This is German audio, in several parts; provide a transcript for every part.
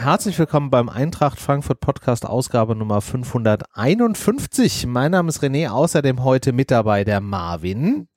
herzlich willkommen beim Eintracht Frankfurt Podcast Ausgabe Nummer 551. Mein Name ist René, außerdem heute mit dabei der Marvin.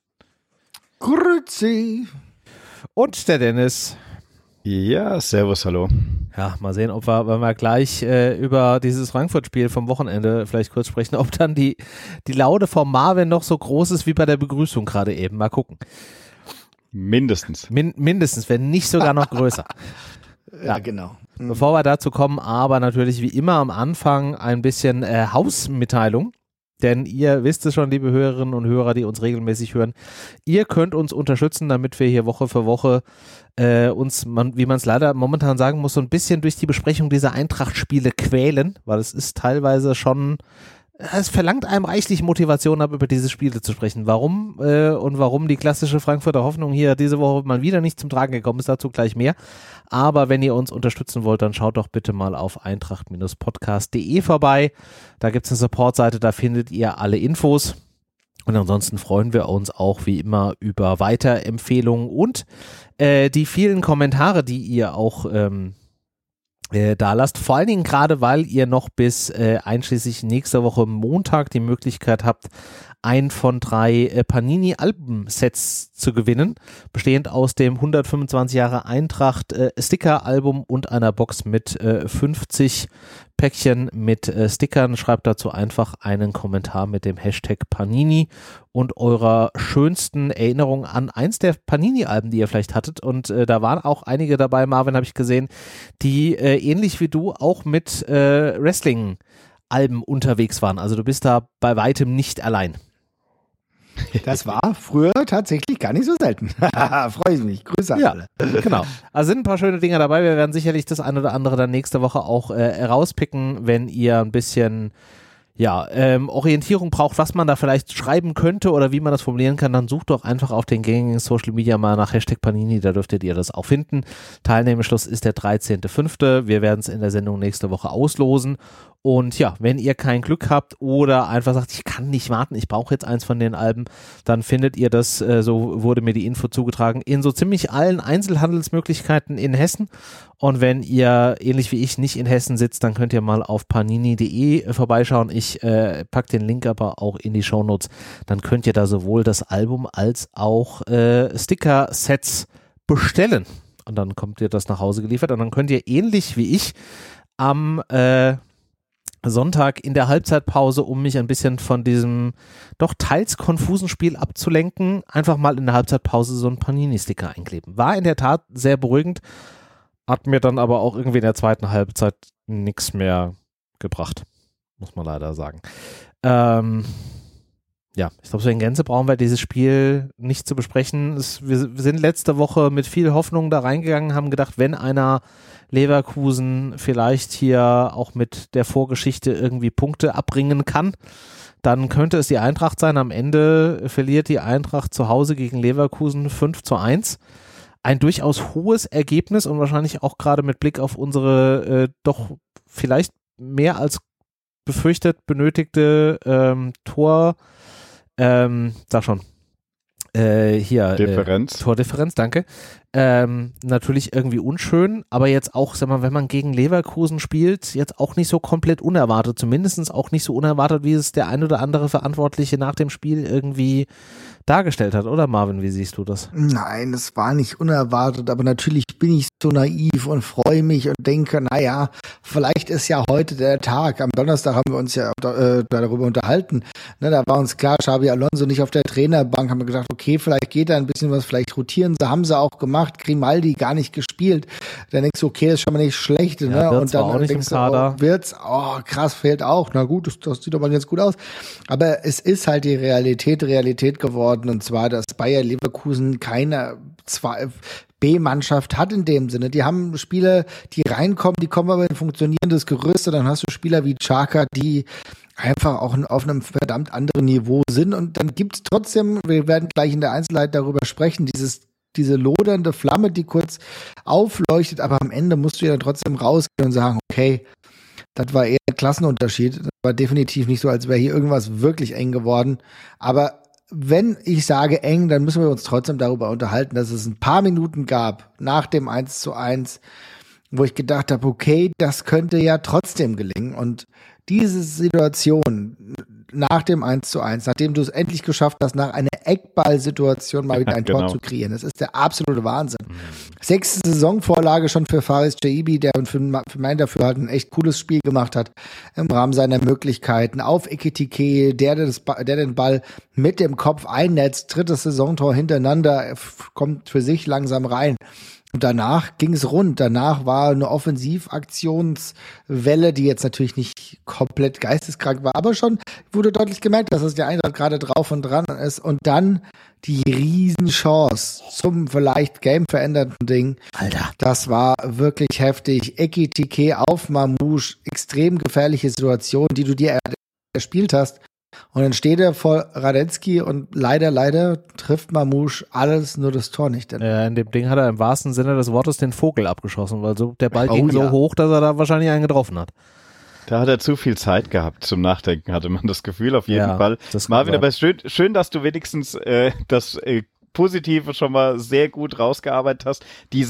Grüezi. Und der Dennis. Ja, servus, hallo. Ja, mal sehen, ob wir, wenn wir gleich über dieses Frankfurt-Spiel vom Wochenende vielleicht kurz sprechen, ob dann die Laune vom Marvin noch so groß ist wie bei der Begrüßung gerade eben. Mal gucken. Mindestens. Mindestens, wenn nicht sogar noch größer. Ja, genau. Bevor wir dazu kommen, aber natürlich wie immer am Anfang ein bisschen Hausmitteilung. Denn ihr wisst es schon, liebe Hörerinnen und Hörer, die uns regelmäßig hören, ihr könnt uns unterstützen, damit wir hier Woche für Woche uns, wie man es leider momentan sagen muss, so ein bisschen durch die Besprechung dieser Eintracht-Spiele quälen, weil es ist teilweise schon, es verlangt einem reichlich Motivation ab, über diese Spiele zu sprechen. Warum und warum die klassische Frankfurter Hoffnung hier diese Woche mal wieder nicht zum Tragen gekommen ist, dazu gleich mehr. Aber wenn ihr uns unterstützen wollt, dann schaut doch bitte mal auf eintracht-podcast.de vorbei. Da gibt es eine Supportseite, da findet ihr alle Infos. Und ansonsten freuen wir uns auch wie immer über Weiterempfehlungen und die vielen Kommentare, die ihr auch da lasst. Vor allen Dingen gerade, weil ihr noch bis einschließlich nächster Woche Montag die Möglichkeit habt, ein von 3 Panini-Album-Sets zu gewinnen, bestehend aus dem 125 Jahre Eintracht Sticker-Album und einer Box mit 50 Päckchen mit Stickern. Schreibt dazu einfach einen Kommentar mit dem Hashtag Panini und eurer schönsten Erinnerung an eins der Panini-Alben, die ihr vielleicht hattet. Und da waren auch einige dabei, Marvin, habe ich gesehen, die ähnlich wie du auch mit Wrestling-Alben unterwegs waren. Also du bist da bei weitem nicht allein. Das war früher tatsächlich gar nicht so selten. Freue ich mich. Grüße an alle. Genau. Also sind ein paar schöne Dinger dabei. Wir werden sicherlich das eine oder andere dann nächste Woche auch rauspicken, wenn ihr ein bisschen Orientierung braucht, was man da vielleicht schreiben könnte oder wie man das formulieren kann, dann sucht doch einfach auf den gängigen Social Media mal nach Hashtag Panini, da dürftet ihr das auch finden. Teilnehmerschluss ist der 13.05. Wir werden es in der Sendung nächste Woche auslosen. Und ja, wenn ihr kein Glück habt oder einfach sagt, ich kann nicht warten, ich brauche jetzt eins von den Alben, dann findet ihr das, so wurde mir die Info zugetragen, in so ziemlich allen Einzelhandelsmöglichkeiten in Hessen. Und wenn ihr, ähnlich wie ich, nicht in Hessen sitzt, dann könnt ihr mal auf panini.de vorbeischauen. Ich pack den Link aber auch in die Shownotes. Dann könnt ihr da sowohl das Album als auch Sticker-Sets bestellen. Und dann kommt ihr das nach Hause geliefert. Und dann könnt ihr ähnlich wie ich am Sonntag in der Halbzeitpause, um mich ein bisschen von diesem doch teils konfusen Spiel abzulenken, einfach mal in der Halbzeitpause so einen Panini-Sticker einkleben. War in der Tat sehr beruhigend, hat mir dann aber auch irgendwie in der zweiten Halbzeit nichts mehr gebracht, muss man leider sagen. Ich glaube, so in Gänze brauchen wir dieses Spiel nicht zu besprechen. Wir sind letzte Woche mit viel Hoffnung da reingegangen, haben gedacht, wenn einer Leverkusen vielleicht hier auch mit der Vorgeschichte irgendwie Punkte abbringen kann, dann könnte es die Eintracht sein. Am Ende verliert die Eintracht zu Hause gegen Leverkusen 5-1. Ein durchaus hohes Ergebnis und wahrscheinlich auch gerade mit Blick auf unsere doch vielleicht mehr als befürchtet benötigte Tordifferenz, danke. Natürlich irgendwie unschön, aber jetzt auch, sag mal, wenn man gegen Leverkusen spielt, jetzt auch nicht so komplett unerwartet, zumindest auch nicht so unerwartet, wie es der ein oder andere Verantwortliche nach dem Spiel irgendwie dargestellt hat, oder Marvin, wie siehst du das? Nein, das war nicht unerwartet, aber natürlich bin ich so naiv und freue mich und denke, naja, vielleicht ist ja heute der Tag. Am Donnerstag haben wir uns ja darüber unterhalten. Ne, da war uns klar, Xabi Alonso nicht auf der Trainerbank, haben wir gedacht, okay, vielleicht geht da ein bisschen was, vielleicht rotieren sie, haben sie auch gemacht, Grimaldi gar nicht gespielt. Dann denkst du, okay, das ist schon mal nicht schlecht. Ne? Und dann auch nicht denkst im Kader. Krass, fehlt auch. Na gut, das sieht aber ganz gut aus. Aber es ist halt die Realität geworden, und zwar, dass Bayer Leverkusen keine B-Mannschaft hat in dem Sinne. Die haben Spieler, die reinkommen, die kommen aber in funktionierendes Gerüst, und dann hast du Spieler wie Xhaka, die einfach auch auf einem verdammt anderen Niveau sind, und dann gibt's trotzdem, wir werden gleich in der Einzelheit darüber sprechen, diese lodernde Flamme, die kurz aufleuchtet, aber am Ende musst du ja trotzdem rausgehen und sagen, okay, das war eher ein Klassenunterschied. Das war definitiv nicht so, als wäre hier irgendwas wirklich eng geworden. Aber wenn ich sage eng, dann müssen wir uns trotzdem darüber unterhalten, dass es ein paar Minuten gab nach dem 1:1, wo ich gedacht habe, okay, das könnte ja trotzdem gelingen. Und diese Situation nach dem 1:1, nachdem du es endlich geschafft hast, nach einer Eckball-Situation mal wieder ein Tor zu kreieren, das ist der absolute Wahnsinn. 6. Saisonvorlage schon für Faris Chaibi, der für mein Dafürhalten ein echt cooles Spiel gemacht hat, im Rahmen seiner Möglichkeiten, auf Ekitike, der den Ball mit dem Kopf einnetzt, 3. Saisontor hintereinander, kommt für sich langsam rein. Und danach ging es rund. Danach war eine Offensivaktionswelle, die jetzt natürlich nicht komplett geisteskrank war, aber schon wurde deutlich gemerkt, dass es der Eintracht gerade drauf und dran ist. Und dann die Riesenchance zum vielleicht gameverändernden Ding. Alter. Das war wirklich heftig. Ekitike auf Mamouche, extrem gefährliche Situation, die du dir erspielt hast. Und dann steht er vor Radetzky und leider trifft Mamouche alles, nur das Tor nicht. In dem Ding hat er im wahrsten Sinne des Wortes den Vogel abgeschossen, weil so der Ball ging so hoch, dass er da wahrscheinlich einen getroffen hat. Da hat er zu viel Zeit gehabt zum Nachdenken, hatte man das Gefühl auf jeden Fall. Marvin, aber schön, dass du wenigstens das Positive schon mal sehr gut rausgearbeitet hast.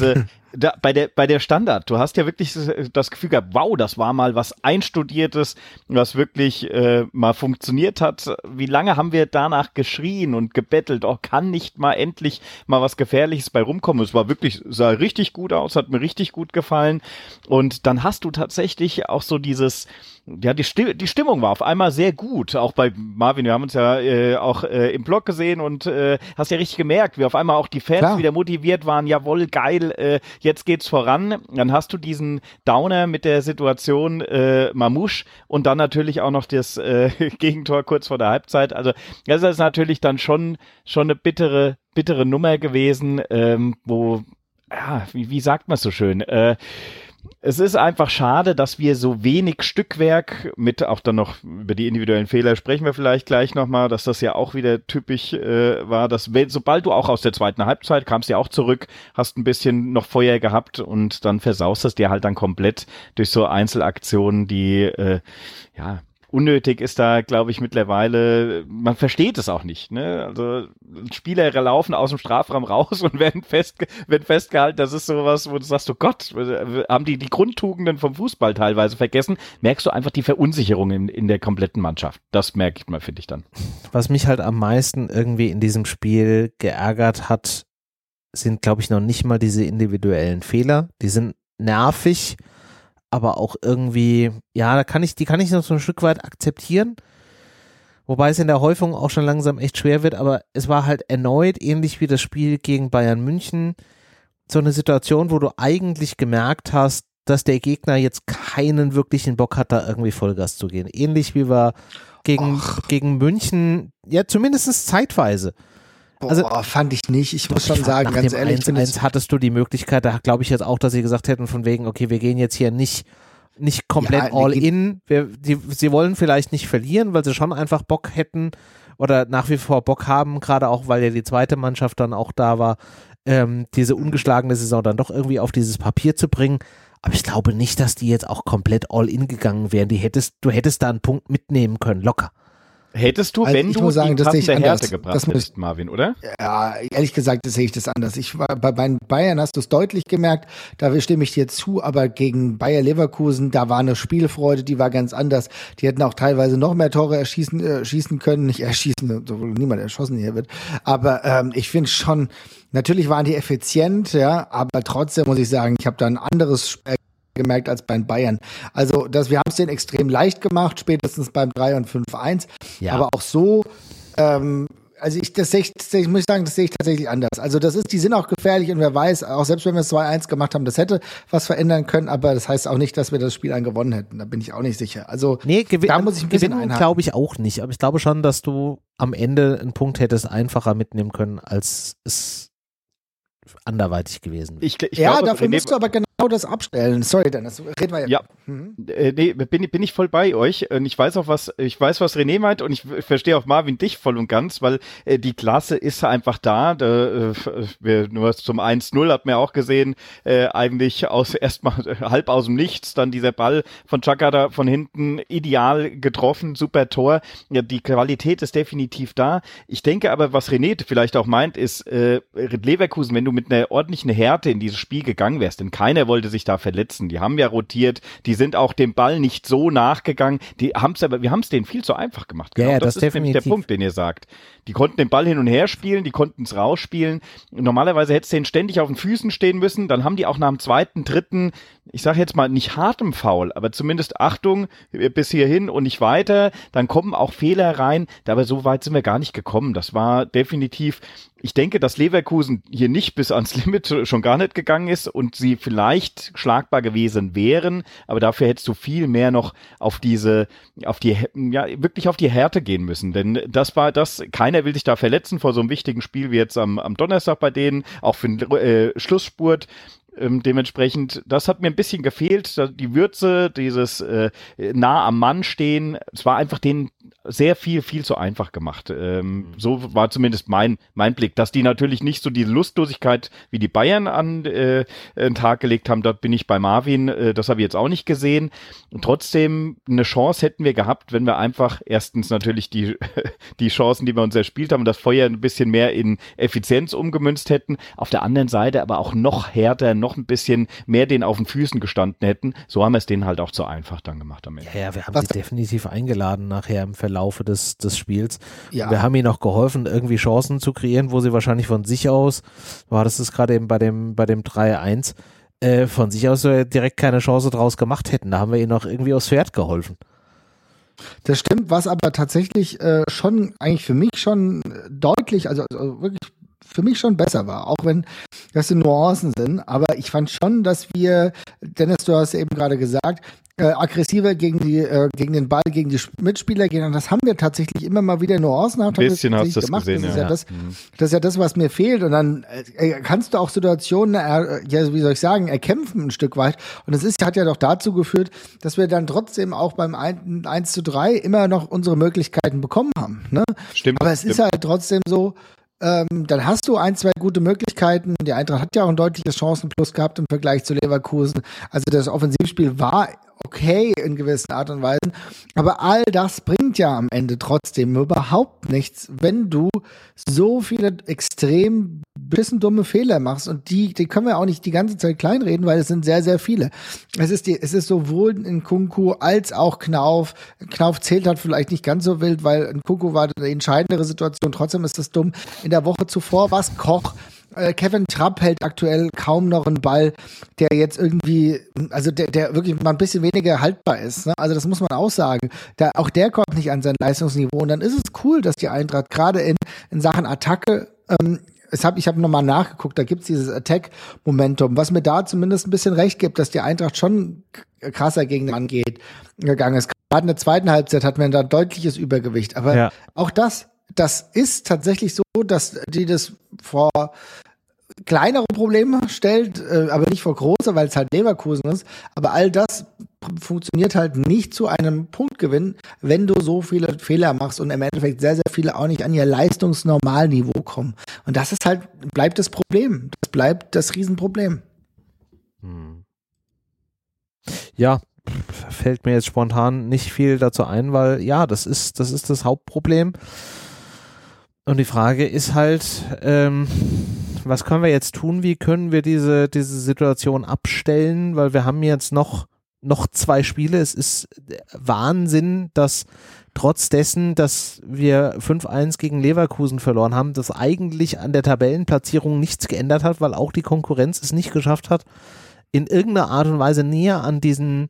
Bei der Standard, du hast ja wirklich das Gefühl gehabt, wow, das war mal was Einstudiertes, was wirklich mal funktioniert hat. Wie lange haben wir danach geschrien und gebettelt, kann nicht mal endlich mal was Gefährliches bei rumkommen. Es war wirklich, sah richtig gut aus, hat mir richtig gut gefallen. Und dann hast du tatsächlich auch so dieses, ja, die Stimmung war auf einmal sehr gut, auch bei Marvin, wir haben uns ja auch im Blog gesehen und hast ja richtig gemerkt, wie auf einmal auch die Fans wieder motiviert waren, jawohl, geil, jetzt geht's voran. Dann hast du diesen Downer mit der Situation Mamouche und dann natürlich auch noch das Gegentor kurz vor der Halbzeit. Also das ist natürlich dann schon eine bittere Nummer gewesen, wo, ja, wie sagt man so schön, es ist einfach schade, dass wir so wenig Stückwerk mit, auch dann noch über die individuellen Fehler sprechen wir vielleicht gleich nochmal, dass das ja auch wieder typisch war, dass sobald du auch aus der zweiten Halbzeit kamst ja auch zurück, hast ein bisschen noch Feuer gehabt und dann versaust es dir halt dann komplett durch so Einzelaktionen, die unnötig ist da, glaube ich, mittlerweile, man versteht es auch nicht, ne? Also Spieler laufen aus dem Strafraum raus und werden festgehalten, das ist sowas, wo du sagst, oh Gott, haben die Grundtugenden vom Fußball teilweise vergessen, merkst du einfach die Verunsicherung in der kompletten Mannschaft. Das merke ich mal, finde ich dann. Was mich halt am meisten irgendwie in diesem Spiel geärgert hat, sind, glaube ich, noch nicht mal diese individuellen Fehler. Die sind nervig, aber auch irgendwie, ja, die kann ich noch so ein Stück weit akzeptieren, wobei es in der Häufung auch schon langsam echt schwer wird, aber es war halt erneut, ähnlich wie das Spiel gegen Bayern München, so eine Situation, wo du eigentlich gemerkt hast, dass der Gegner jetzt keinen wirklichen Bock hat, da irgendwie Vollgas zu gehen. Ähnlich wie wir gegen München, ja, zumindest zeitweise. Also, fand ich nicht. Ich muss schon sagen, ganz ehrlich. 1:1 hattest du die Möglichkeit, da glaube ich jetzt auch, dass sie gesagt hätten von wegen, okay, wir gehen jetzt hier nicht komplett all in. Sie wollen vielleicht nicht verlieren, weil sie schon einfach Bock hätten oder nach wie vor Bock haben, gerade auch, weil ja die zweite Mannschaft dann auch da war, diese ungeschlagene Saison dann doch irgendwie auf dieses Papier zu bringen. Aber ich glaube nicht, dass die jetzt auch komplett all in gegangen wären. Du hättest da einen Punkt mitnehmen können, locker. Hättest du, also wenn du sagen, die Tassen der Härte gebracht hättest, Marvin, oder? Ja, ehrlich gesagt, sehe ich das anders. Bei Bayern hast du es deutlich gemerkt, da stimme ich dir zu, aber gegen Bayer Leverkusen, da war eine Spielfreude, die war ganz anders. Die hätten auch teilweise noch mehr Tore schießen können, nicht erschießen, obwohl niemand erschossen hier wird. Aber ich finde schon, natürlich waren die effizient, ja, aber trotzdem muss ich sagen, ich habe da ein anderes gemerkt als beim Bayern. Also wir haben es denen extrem leicht gemacht, spätestens beim 3 und 5:1. Ja. Aber auch so, ich muss sagen, das sehe ich tatsächlich anders. Also die sind auch gefährlich und wer weiß, auch selbst wenn wir es 2:1 gemacht haben, das hätte was verändern können, aber das heißt auch nicht, dass wir das Spiel gewonnen hätten. Da bin ich auch nicht sicher. Also da muss ich ein bisschen einhaken. Glaube ich auch nicht, aber ich glaube schon, dass du am Ende einen Punkt hättest einfacher mitnehmen können, als es anderweitig gewesen wäre. Ich glaube, dafür musst du aber genau das abstellen. Sorry, Dennis, reden wir ja. Nee, bin ich voll bei euch. Und ich weiß, was René meint und ich verstehe auch Marvin dich voll und ganz, weil die Klasse ist einfach da. Wir nur zum 1:0 hat man auch gesehen, eigentlich erstmal halb aus dem Nichts, dann dieser Ball von Xhaka da von hinten ideal getroffen, super Tor. Ja, die Qualität ist definitiv da. Ich denke aber, was René vielleicht auch meint, ist Leverkusen, wenn du mit einer ordentlichen Härte in dieses Spiel gegangen wärst, denn keiner wollte sich da verletzen. Die haben ja rotiert, die sind auch dem Ball nicht so nachgegangen. Wir haben es denen viel zu einfach gemacht. Genau, das ist nämlich der Punkt, den ihr sagt. Die konnten den Ball hin und her spielen, die konnten es rausspielen. Normalerweise hättest du den ständig auf den Füßen stehen müssen. Dann haben die auch nach dem zweiten, dritten, ich sage jetzt mal nicht hartem Foul, aber zumindest Achtung, bis hierhin und nicht weiter. Dann kommen auch Fehler rein. Aber so weit sind wir gar nicht gekommen. Das war definitiv, ich denke, dass Leverkusen hier nicht bis ans Limit schon gar nicht gegangen ist und sie vielleicht schlagbar gewesen wären, aber dafür hättest du viel mehr noch wirklich auf die Härte gehen müssen, denn das war das, keiner will sich da verletzen vor so einem wichtigen Spiel wie jetzt am Donnerstag bei denen, auch für den Schlussspurt. Dementsprechend, das hat mir ein bisschen gefehlt, die Würze, dieses nah am Mann stehen, es war einfach denen sehr viel zu einfach gemacht. So war zumindest mein Blick, dass die natürlich nicht so diese Lustlosigkeit wie die Bayern an den Tag gelegt haben, da bin ich bei Marvin, das habe ich jetzt auch nicht gesehen. Und trotzdem, eine Chance hätten wir gehabt, wenn wir einfach erstens natürlich die Chancen, die wir uns erspielt haben, das Feuer ein bisschen mehr in Effizienz umgemünzt hätten, auf der anderen Seite aber auch noch härter, noch ein bisschen mehr denen auf den Füßen gestanden hätten. So haben wir es denen halt auch zu einfach dann gemacht am Ende. Ja, wir haben sie definitiv eingeladen nachher im Verlaufe des Spiels. Ja. Wir haben ihnen auch geholfen, irgendwie Chancen zu kreieren, wo sie wahrscheinlich von sich aus, das ist gerade eben bei dem 3-1, von sich aus direkt keine Chance draus gemacht hätten. Da haben wir ihnen auch irgendwie aufs Pferd geholfen. Das stimmt, was aber tatsächlich schon eigentlich für mich schon deutlich, also wirklich für mich schon besser war, auch wenn das so Nuancen sind, aber ich fand schon, dass wir, Dennis, du hast eben gerade gesagt, aggressiver gegen den Ball, gegen die Mitspieler gehen, und das haben wir tatsächlich immer mal wieder nuancenhaft ein bisschen hast du das gesehen, das ist ja das, was mir fehlt, und dann kannst du auch Situationen, erkämpfen ein Stück weit, und es hat ja doch dazu geführt, dass wir dann trotzdem auch beim 1:3 immer noch unsere Möglichkeiten bekommen haben, ne? Stimmt. Aber es ist halt trotzdem so, dann hast du 1, 2 gute Möglichkeiten. Die Eintracht hat ja auch ein deutliches Chancenplus gehabt im Vergleich zu Leverkusen. Also das Offensivspiel war okay in gewissen Art und Weisen. Aber all das bringt ja am Ende trotzdem überhaupt nichts, wenn du so viele extrem bisschen dumme Fehler machst. Und die können wir auch nicht die ganze Zeit kleinreden, weil es sind sehr, sehr viele. Es ist sowohl in Nkunku als auch Knauf. Knauf zählt halt vielleicht nicht ganz so wild, weil Nkunku war eine entscheidendere Situation. Trotzdem ist das dumm. In der Woche zuvor war es Koch. Kevin Trapp hält aktuell kaum noch einen Ball, der jetzt irgendwie, also der wirklich mal ein bisschen weniger haltbar ist, ne? Also das muss man auch sagen. Auch der kommt nicht an sein Leistungsniveau. Und dann ist es cool, dass die Eintracht gerade in Sachen Attacke, ich habe nochmal nachgeguckt, da gibt's dieses Attack-Momentum, was mir da zumindest ein bisschen recht gibt, dass die Eintracht schon krasser gegen den Mann gegangen ist. Gerade in der zweiten Halbzeit hat man da ein deutliches Übergewicht. Aber auch das ist tatsächlich so, dass die das vor kleinere Probleme stellt, aber nicht vor große, weil es halt Leverkusen ist. Aber all das funktioniert halt nicht zu einem Punktgewinn, wenn du so viele Fehler machst und im Endeffekt sehr, sehr viele auch nicht an ihr Leistungsnormalniveau kommen. Und das ist halt, bleibt das Problem. Das bleibt das Riesenproblem. Ja, fällt mir jetzt spontan nicht viel dazu ein, weil ja, das ist das Hauptproblem. Und die Frage ist halt, was können wir jetzt tun? Wie können wir diese Situation abstellen? Weil wir haben jetzt noch 2 Spiele. Es ist Wahnsinn, dass trotz dessen, dass wir 5-1 gegen Leverkusen verloren haben, das eigentlich an der Tabellenplatzierung nichts geändert hat, weil auch die Konkurrenz es nicht geschafft hat, in irgendeiner Art und Weise näher an diesen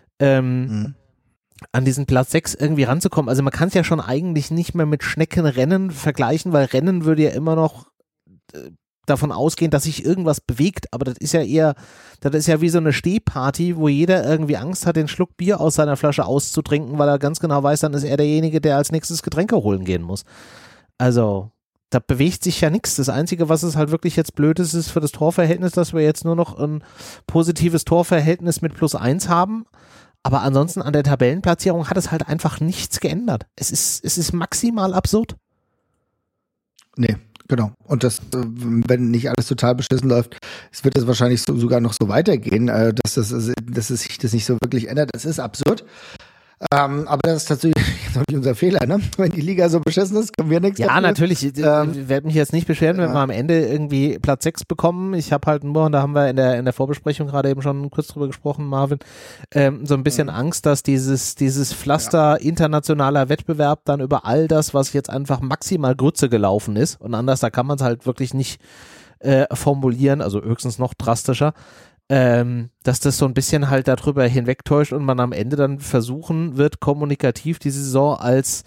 Platz 6 irgendwie ranzukommen. Also man kann es ja schon eigentlich nicht mehr mit Schneckenrennen vergleichen, weil Rennen würde ja immer noch davon ausgehen, dass sich irgendwas bewegt, aber das ist ja wie so eine Stehparty, wo jeder irgendwie Angst hat, den Schluck Bier aus seiner Flasche auszutrinken, weil er ganz genau weiß, dann ist er derjenige, der als nächstes Getränke holen gehen muss. Also da bewegt sich ja nichts. Das Einzige, was es halt wirklich jetzt blöd ist für das Torverhältnis, dass wir jetzt nur noch ein positives Torverhältnis mit +1 haben. Aber ansonsten an der Tabellenplatzierung hat es halt einfach nichts geändert. Es ist maximal absurd. Nee, genau. Und das, wenn nicht alles total beschissen läuft, wird es wahrscheinlich sogar noch so weitergehen, dass sich das nicht so wirklich ändert. Das ist absurd. Aber das ist tatsächlich ist doch nicht unser Fehler, ne? Wenn die Liga so beschissen ist, können wir nichts Ja, dafür. Natürlich. Ich werde mich jetzt nicht beschweren, wenn wir am Ende irgendwie Platz 6 bekommen. Ich habe halt nur, und da haben wir in der Vorbesprechung gerade eben schon kurz drüber gesprochen, Marvin, so ein bisschen Angst, dass dieses Pflaster internationaler Wettbewerb dann über all das, was jetzt einfach maximal Grütze gelaufen ist, und anders, da kann man es halt wirklich nicht formulieren, also höchstens noch drastischer, dass das so ein bisschen halt darüber hinwegtäuscht und man am Ende dann versuchen wird, kommunikativ die Saison als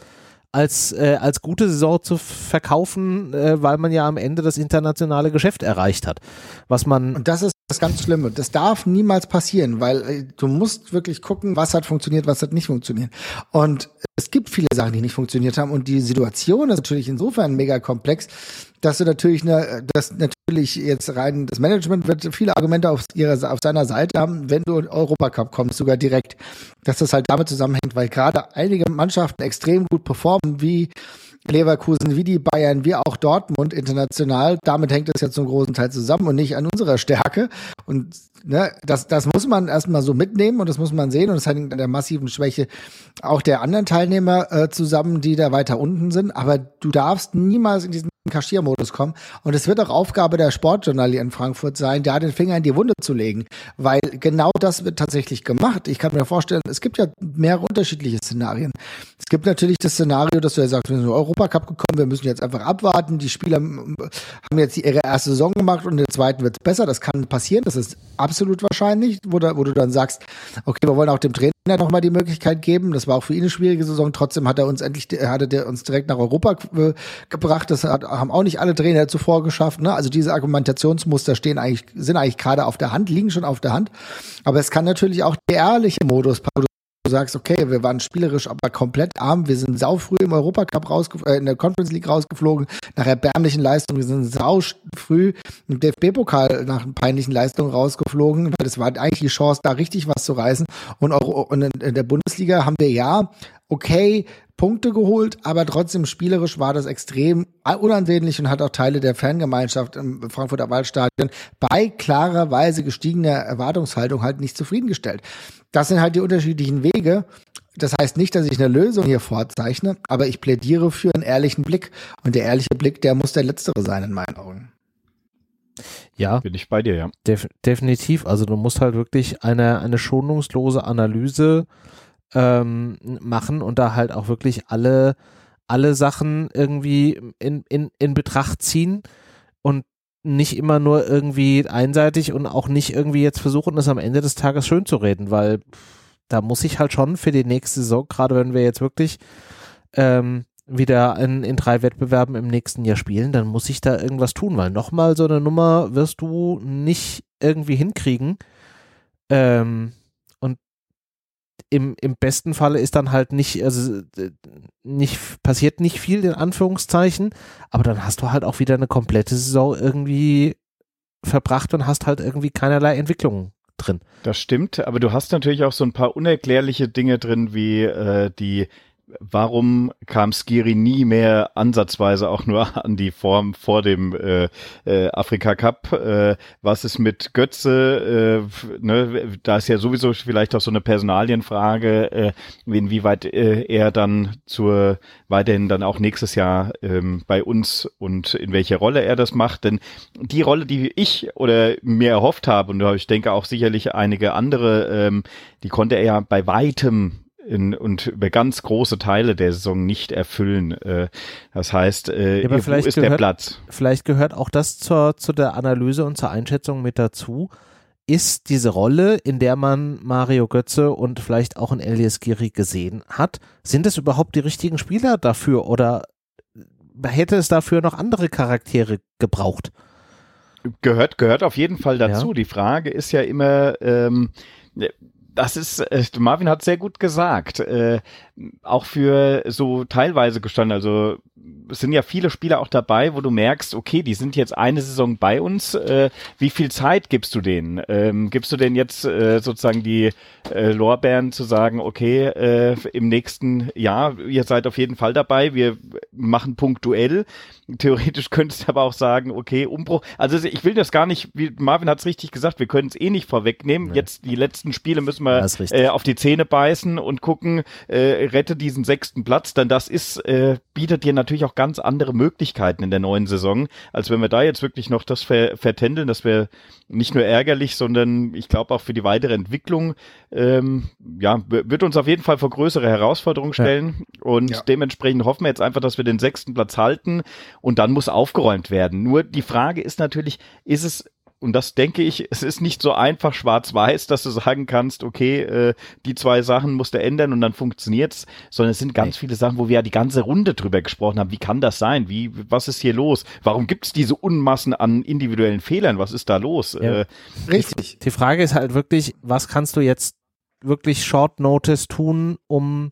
gute Saison zu verkaufen, weil man ja am Ende das internationale Geschäft erreicht hat. Und das ist das ganz Schlimme. Das darf niemals passieren, weil du musst wirklich gucken, was hat funktioniert, was hat nicht funktioniert. Und es gibt viele Sachen, die nicht funktioniert haben, und die Situation ist natürlich insofern mega komplex, dass du natürlich jetzt rein das Management wird viele Argumente auf seiner Seite haben, wenn du in den Europacup kommst, sogar direkt, dass das halt damit zusammenhängt, weil gerade einige Mannschaften extrem gut performen, wie Leverkusen, wie die Bayern, wie auch Dortmund international. Damit hängt es ja zum großen Teil zusammen und nicht an unserer Stärke. Und das muss man erstmal so mitnehmen und das muss man sehen. Und das hängt an der massiven Schwäche auch der anderen Teilnehmer zusammen, die da weiter unten sind. Aber du darfst niemals in diesen Kaschiermodus kommen. Und es wird auch Aufgabe der Sportjournalisten in Frankfurt sein, da den Finger in die Wunde zu legen. Weil genau das wird tatsächlich gemacht. Ich kann mir vorstellen, es gibt ja mehrere unterschiedliche Szenarien. Es gibt natürlich das Szenario, dass du ja sagst, wir sind in den Europacup gekommen, wir müssen jetzt einfach abwarten. Die Spieler haben jetzt ihre erste Saison gemacht und in der zweiten wird es besser. Das kann passieren, das ist absolut wahrscheinlich, wo du dann sagst, okay, wir wollen auch dem Trainer nochmal die Möglichkeit geben. Das war auch für ihn eine schwierige Saison. Trotzdem hat er uns direkt nach Europa gebracht. Das haben auch nicht alle Trainer zuvor geschafft. Ne? Also diese Argumentationsmuster sind eigentlich gerade auf der Hand, liegen schon auf der Hand. Aber es kann natürlich auch der ehrliche Modus, wo du sagst, okay, wir waren spielerisch aber komplett arm, wir sind saufrüh im Europacup in der Conference League rausgeflogen, nach erbärmlichen Leistungen, wir sind saufrüh im DFB-Pokal nach peinlichen Leistungen rausgeflogen, weil das war eigentlich die Chance, da richtig was zu reißen. Und in der Bundesliga haben wir Punkte geholt, aber trotzdem spielerisch war das extrem unansehnlich und hat auch Teile der Fangemeinschaft im Frankfurter Waldstadion bei klarerweise gestiegener Erwartungshaltung halt nicht zufriedengestellt. Das sind halt die unterschiedlichen Wege. Das heißt nicht, dass ich eine Lösung hier vorzeichne, aber ich plädiere für einen ehrlichen Blick. Und der ehrliche Blick, der muss der letztere sein in meinen Augen. Ja. Bin ich bei dir, ja. Definitiv. Also du musst halt wirklich eine schonungslose Analyse machen und da halt auch wirklich alle Sachen irgendwie in Betracht ziehen und nicht immer nur irgendwie einseitig und auch nicht irgendwie jetzt versuchen, es am Ende des Tages schön zu reden, weil da muss ich halt schon für die nächste Saison, gerade wenn wir jetzt wirklich wieder in 3 Wettbewerben im nächsten Jahr spielen, dann muss ich da irgendwas tun, weil nochmal so eine Nummer wirst du nicht irgendwie hinkriegen. Und im besten Falle ist dann halt passiert nicht viel in Anführungszeichen, aber dann hast du halt auch wieder eine komplette Saison irgendwie verbracht und hast halt irgendwie keinerlei Entwicklung drin. Das stimmt, aber du hast natürlich auch so ein paar unerklärliche Dinge drin, wie warum kam Skiri nie mehr ansatzweise auch nur an die Form vor dem Afrika Cup? Was ist mit Götze? Da ist ja sowieso vielleicht auch so eine Personalienfrage, inwieweit er dann weiterhin dann auch nächstes Jahr bei uns und in welcher Rolle er das macht. Denn die Rolle, die ich oder mir erhofft habe, und ich denke auch sicherlich einige andere, die konnte er ja bei weitem und über ganz große Teile der Saison nicht erfüllen. Das heißt, wo ist der Platz? Vielleicht gehört auch das zu der Analyse und zur Einschätzung mit dazu. Ist diese Rolle, in der man Mario Götze und vielleicht auch einen Elias Skiri gesehen hat, sind es überhaupt die richtigen Spieler dafür oder hätte es dafür noch andere Charaktere gebraucht? Gehört auf jeden Fall dazu. Ja. Die Frage ist ja immer, das ist, Marvin hat sehr gut gesagt, auch für so teilweise gestanden, also es sind ja viele Spieler auch dabei, wo du merkst, okay, die sind jetzt eine Saison bei uns, wie viel Zeit gibst du denen? Gibst du denen jetzt sozusagen die Lorbeeren zu sagen, okay, im nächsten Jahr, ihr seid auf jeden Fall dabei, wir machen punktuell. Theoretisch könntest du aber auch sagen, okay, Umbruch. Also ich will das gar nicht, wie Marvin hat es richtig gesagt, wir können es eh nicht vorwegnehmen. Nee. Jetzt die letzten Spiele müssen wir mal auf die Zähne beißen und gucken, rette diesen 6. Platz, denn das bietet dir natürlich auch ganz andere Möglichkeiten in der neuen Saison, als wenn wir da jetzt wirklich noch das vertändeln. Das wäre nicht nur ärgerlich, sondern ich glaube auch für die weitere Entwicklung wird uns auf jeden Fall vor größere Herausforderungen stellen und dementsprechend hoffen wir jetzt einfach, dass wir den 6. Platz halten und dann muss aufgeräumt werden. Nur die Frage ist natürlich, und das denke ich, es ist nicht so einfach schwarz-weiß, dass du sagen kannst, okay, die 2 Sachen musst du ändern und dann funktioniert's, sondern es sind ganz viele Sachen, wo wir ja die ganze Runde drüber gesprochen haben. Wie kann das sein? Was ist hier los? Warum gibt's diese Unmassen an individuellen Fehlern? Was ist da los? Ja. Richtig. Die Frage ist halt wirklich, was kannst du jetzt wirklich Short Notice tun, um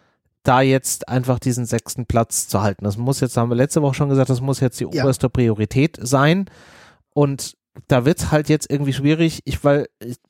da jetzt einfach diesen 6. Platz zu halten? Das muss jetzt, haben wir letzte Woche schon gesagt, das muss jetzt die oberste Priorität sein und da wird's halt jetzt irgendwie schwierig, weil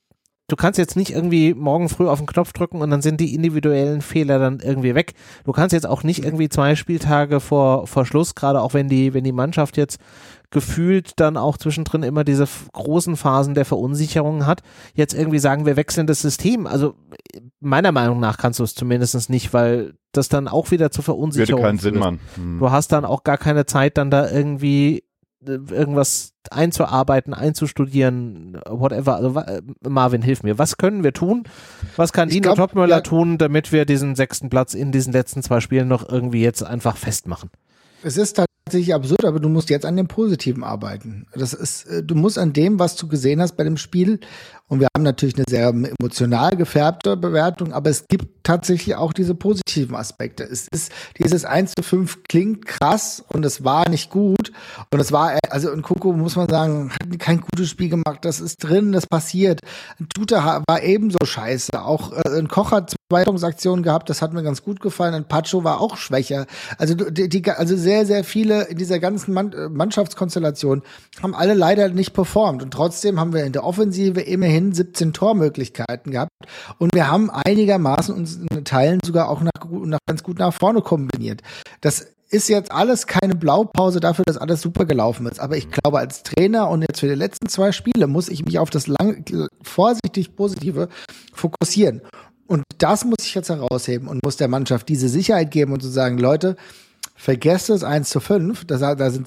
du kannst jetzt nicht irgendwie morgen früh auf den Knopf drücken und dann sind die individuellen Fehler dann irgendwie weg. Du kannst jetzt auch nicht irgendwie 2 Spieltage vor Schluss, gerade auch wenn die Mannschaft jetzt gefühlt dann auch zwischendrin immer diese großen Phasen der Verunsicherung hat, jetzt irgendwie sagen, wir wechseln das System. Also meiner Meinung nach kannst du es zumindest nicht, weil das dann auch wieder zur Verunsicherung würde keinen Sinn machen. Du hast dann auch gar keine Zeit, dann da irgendwie irgendwas einzuarbeiten, einzustudieren, whatever. Also Marvin, hilf mir. Was können wir tun? Was kann Dino Topmöller tun, damit wir diesen 6. Platz in diesen letzten 2 Spielen noch irgendwie jetzt einfach festmachen? Es ist tatsächlich absurd, aber du musst jetzt an dem Positiven arbeiten. Du musst an dem, was du gesehen hast bei dem Spiel, und wir haben natürlich eine sehr emotional gefärbte Bewertung, aber es gibt tatsächlich auch diese positiven Aspekte. Es ist dieses 1:5 klingt krass und es war nicht gut und es war, also in Coco muss man sagen, hat kein gutes Spiel gemacht, das ist drin, das passiert. Ein Tuta war ebenso scheiße, auch ein Koch hat 2 Aktionen gehabt, das hat mir ganz gut gefallen, ein Pacho war auch schwächer. Also also sehr, sehr viele in dieser ganzen Mannschaftskonstellation haben alle leider nicht performt und trotzdem haben wir in der Offensive immerhin 17 Tormöglichkeiten gehabt und wir haben einigermaßen uns in Teilen sogar auch ganz gut nach vorne kombiniert. Das ist jetzt alles keine Blaupause dafür, dass alles super gelaufen ist, aber ich glaube als Trainer und jetzt für die letzten 2 Spiele muss ich mich auf das vorsichtig Positive fokussieren. Und das muss ich jetzt herausheben und muss der Mannschaft diese Sicherheit geben und zu sagen, Leute, vergesst es 1:5, da sind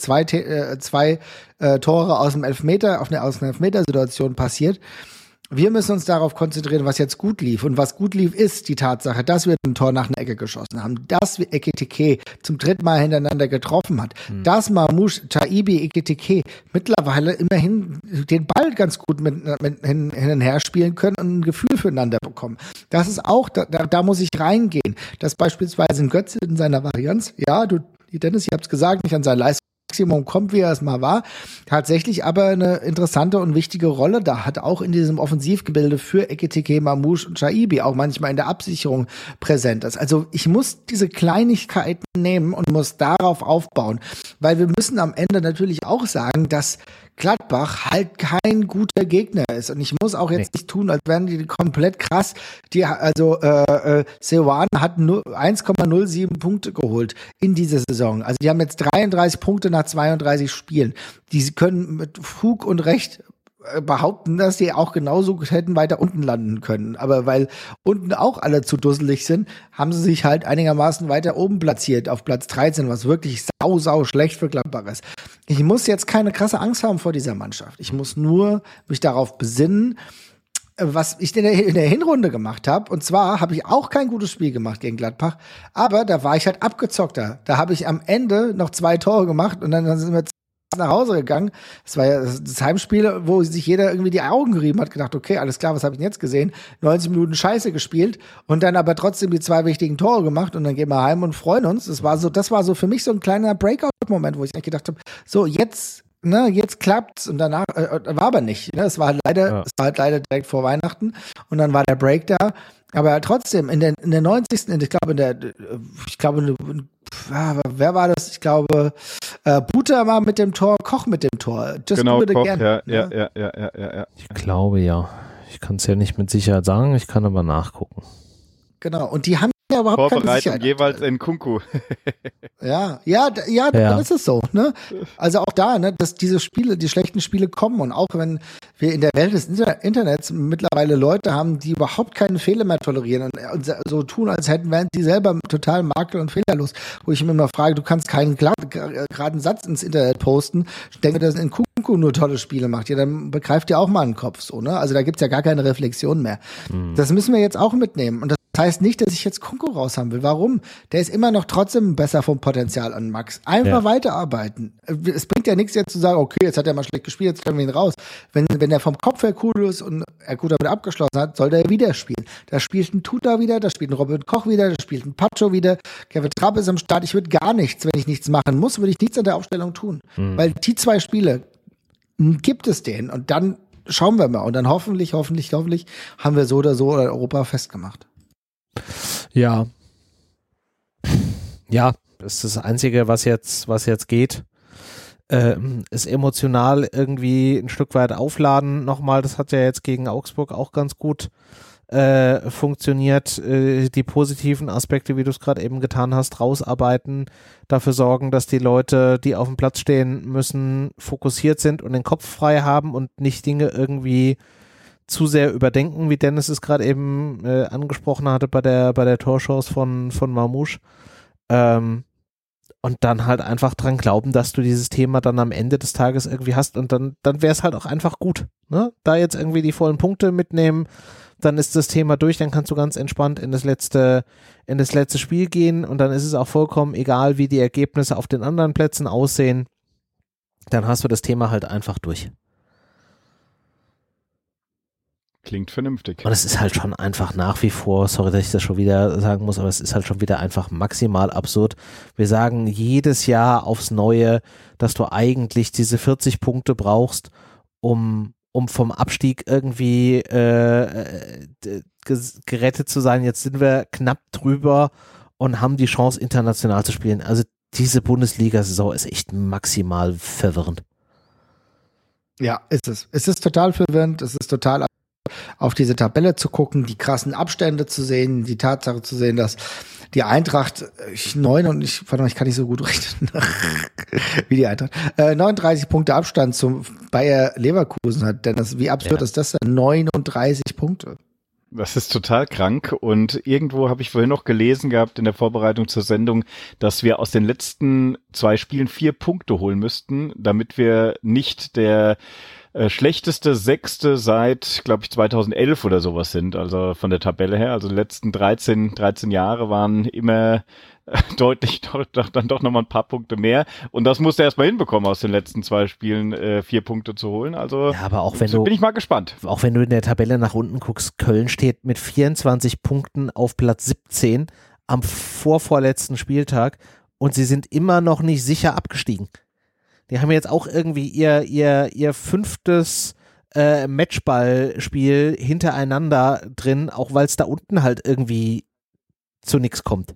2 Tore aus dem Elfmeter, aus einer Elfmetersituation passiert. Wir müssen uns darauf konzentrieren, was jetzt gut lief. Und was gut lief, ist die Tatsache, dass wir ein Tor nach einer Ecke geschossen haben, dass wir Ekitike zum 3. Mal hintereinander getroffen hat, dass Mamouche, Taibi, Ekitike mittlerweile immerhin den Ball ganz gut hin und her spielen können und ein Gefühl füreinander bekommen. Das ist auch, da muss ich reingehen. Dass beispielsweise ein Götze in seiner Varianz, Dennis, ihr habt es gesagt, nicht an seiner Leistung Maximum kommt, wie er es mal war, tatsächlich aber eine interessante und wichtige Rolle da hat, auch in diesem Offensivgebilde für Ekitike, Mamouche und Shaibi, auch manchmal in der Absicherung präsent ist. Also ich muss diese Kleinigkeiten nehmen und muss darauf aufbauen, weil wir müssen am Ende natürlich auch sagen, dass Gladbach halt kein guter Gegner ist. Und ich muss auch jetzt nicht tun, als wären die komplett krass. Seoane hat nur 1,07 Punkte geholt in dieser Saison. Also die haben jetzt 33 Punkte nach 32 Spielen. Die können mit Fug und Recht behaupten, dass die auch genauso hätten weiter unten landen können. Aber weil unten auch alle zu dusselig sind, haben sie sich halt einigermaßen weiter oben platziert, auf Platz 13, was wirklich sau schlecht für Gladbach ist. Ich muss jetzt keine krasse Angst haben vor dieser Mannschaft. Ich muss nur mich darauf besinnen, was ich in der Hinrunde gemacht habe. Und zwar habe ich auch kein gutes Spiel gemacht gegen Gladbach, aber da war ich halt abgezockter. Da habe ich am Ende noch 2 Tore gemacht und dann sind wir nach Hause gegangen. Das war ja das Heimspiel, wo sich jeder irgendwie die Augen gerieben hat, gedacht, okay, alles klar, was habe ich denn jetzt gesehen? 90 Minuten Scheiße gespielt und dann aber trotzdem die 2 wichtigen Tore gemacht und dann gehen wir heim und freuen uns. Das war so für mich so ein kleiner Breakout-Moment, wo ich gedacht habe, so jetzt klappt's und danach war aber nicht. Ne? Es war halt leider direkt vor Weihnachten und dann war der Break da. Aber trotzdem, in der 90. Wer war das? Ich glaube, Buta war mit dem Tor, Koch mit dem Tor. Genau, Koch, gern, ja. Ich glaube, ja. Ich kann es ja nicht mit Sicherheit sagen, ich kann aber nachgucken. Genau, und die haben ja überhaupt keine Sicherheit. Vorbereitung jeweils in Kunku. Ja, dann ist es so, ne? Also auch da, ne, dass diese Spiele, die schlechten Spiele kommen und auch wenn wir in der Welt des Internets mittlerweile Leute haben, die überhaupt keine Fehler mehr tolerieren und so tun, als wären sie selber total makel- und fehlerlos, wo ich mir immer frage, du kannst keinen geraden Satz ins Internet posten, ich denke, dass in Kunku nur tolle Spiele macht, ja, dann begreift ihr auch mal einen Kopf so, ne? Also da gibt's ja gar keine Reflexion mehr. Das müssen wir jetzt auch mitnehmen und das heißt nicht, dass ich jetzt Kunku raus haben will. Warum? Der ist immer noch trotzdem besser vom Potenzial an Max. Einfach weiterarbeiten. Es bringt ja nichts jetzt zu sagen, okay, jetzt hat er mal schlecht gespielt, jetzt können wir ihn raus. Wenn er vom Kopf her cool ist und er gut damit abgeschlossen hat, soll der wieder spielen. Da spielt ein Tuta wieder, da spielt ein Robin Koch wieder, da spielt ein Pacho wieder. Kevin Trapp ist am Start. Ich würde gar nichts, wenn ich nichts machen muss, würde ich nichts an der Aufstellung tun. Weil die 2 Spiele gibt es denen und dann schauen wir mal und dann hoffentlich haben wir so oder so Europa festgemacht. Ja. Ja, das ist das Einzige, was jetzt geht. Ist emotional irgendwie ein Stück weit aufladen. Nochmal, das hat ja jetzt gegen Augsburg auch ganz gut funktioniert. Die positiven Aspekte, wie du es gerade eben getan hast, rausarbeiten, dafür sorgen, dass die Leute, die auf dem Platz stehen müssen, fokussiert sind und den Kopf frei haben und nicht Dinge irgendwie zu sehr überdenken, wie Dennis es gerade eben angesprochen hatte bei der Torchance von Mamouche. Und dann halt einfach dran glauben, dass du dieses Thema dann am Ende des Tages irgendwie hast und dann wäre es halt auch einfach gut. Ne? Da jetzt irgendwie die vollen Punkte mitnehmen, dann ist das Thema durch, dann kannst du ganz entspannt in das letzte Spiel gehen und dann ist es auch vollkommen egal, wie die Ergebnisse auf den anderen Plätzen aussehen. Dann hast du das Thema halt einfach durch. Klingt vernünftig. Und es ist halt schon einfach nach wie vor, sorry, dass ich das schon wieder sagen muss, aber es ist halt schon wieder einfach maximal absurd. Wir sagen jedes Jahr aufs Neue, dass du eigentlich diese 40 Punkte brauchst, um vom Abstieg irgendwie gerettet zu sein. Jetzt sind wir knapp drüber und haben die Chance, international zu spielen. Also diese Bundesliga-Saison ist echt maximal verwirrend. Ja, ist es. Es ist total verwirrend, es ist total auf diese Tabelle zu gucken, die krassen Abstände zu sehen, die Tatsache zu sehen, dass die Eintracht 39 Punkte Abstand zum Bayer Leverkusen hat. Denn wie absurd ist das denn? 39 Punkte. Das ist total krank und irgendwo habe ich vorhin noch gelesen gehabt in der Vorbereitung zur Sendung, dass wir aus den letzten 2 Spielen 4 Punkte holen müssten, damit wir nicht der schlechteste Sechste seit, glaube ich, 2011 oder sowas sind, also von der Tabelle her. Also die letzten 13 Jahre waren immer deutlich dann doch nochmal ein paar Punkte mehr. Und das musste er erstmal hinbekommen, aus den letzten 2 Spielen 4 Punkte zu holen. Also ja, aber auch wenn bin ich mal gespannt. Auch wenn du in der Tabelle nach unten guckst, Köln steht mit 24 Punkten auf Platz 17 am vorvorletzten Spieltag und sie sind immer noch nicht sicher abgestiegen. Die haben jetzt auch irgendwie ihr 5. Matchballspiel hintereinander drin, auch weil es da unten halt irgendwie zu nichts kommt.